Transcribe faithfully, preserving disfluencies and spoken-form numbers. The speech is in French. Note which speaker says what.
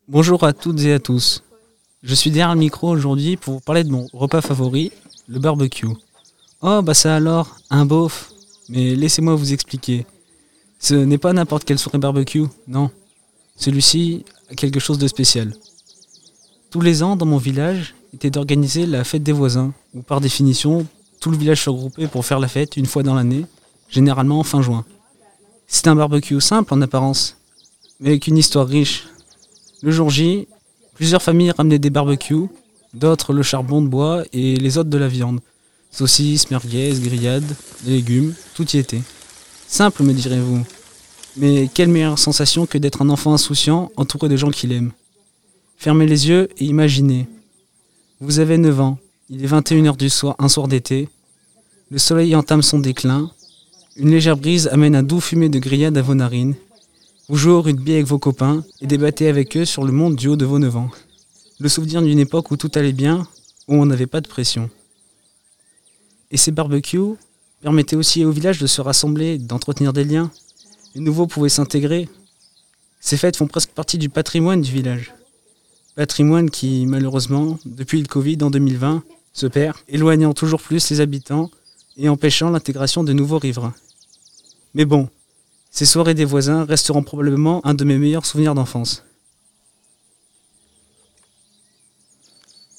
Speaker 1: Bonjour à toutes et à tous. Je suis derrière le micro aujourd'hui pour vous parler de mon repas favori, le barbecue. Oh bah ça alors, un beauf. Mais laissez-moi vous expliquer. Ce n'est pas n'importe quelle soirée barbecue, non. Celui-ci a quelque chose de spécial. Tous les ans, dans mon village, était d'organiser la fête des voisins, où par définition, tout le village se regroupait pour faire la fête une fois dans l'année, généralement en fin juin. C'est un barbecue simple en apparence, mais avec une histoire riche. Le jour J, plusieurs familles ramenaient des barbecues, d'autres le charbon de bois et les autres de la viande. Saucisses, merguez, grillades, des légumes, tout y était. Simple, me direz-vous. Mais quelle meilleure sensation que d'être un enfant insouciant entouré de gens qu'il aime. Fermez les yeux et imaginez. Vous avez neuf ans, il est vingt et une heures du soir, un soir d'été. Le soleil entame son déclin. Une légère brise amène un doux fumet de grillade à vos narines. Vous jouez au rugby avec vos copains et débattez avec eux sur le monde du haut de vos neuf ans. Le souvenir d'une époque où tout allait bien, où on n'avait pas de pression. Et ces barbecues permettaient aussi au village de se rassembler, d'entretenir des liens. Les nouveaux pouvaient s'intégrer. Ces fêtes font presque partie du patrimoine du village. Patrimoine qui, malheureusement, depuis le Covid en deux mille vingt, se perd, éloignant toujours plus les habitants et empêchant l'intégration de nouveaux riverains. Mais bon, ces soirées des voisins resteront probablement un de mes meilleurs souvenirs d'enfance.